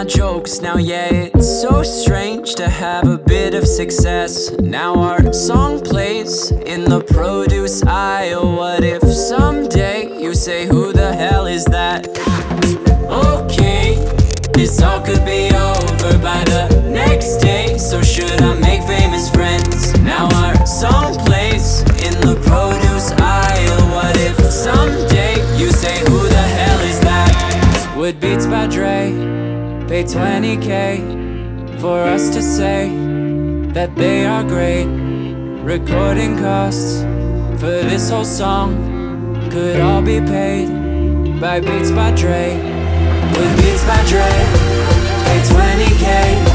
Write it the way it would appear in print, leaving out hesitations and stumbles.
my jokes now. Yeah, it's so strange to have a bit of success. Now our song plays in the produce aisle. What if someday you say, who the hell is that? Okay, this all could be over by the next day. So should I make famous friends? Now our song plays in the produce aisle. What if someday you say, who the hell is that? Would Beats by Dre pay 20K for us to say that they are great? Recording costs for this whole song could all be paid by Beats by Dre. Would Beats by Dre pay 20K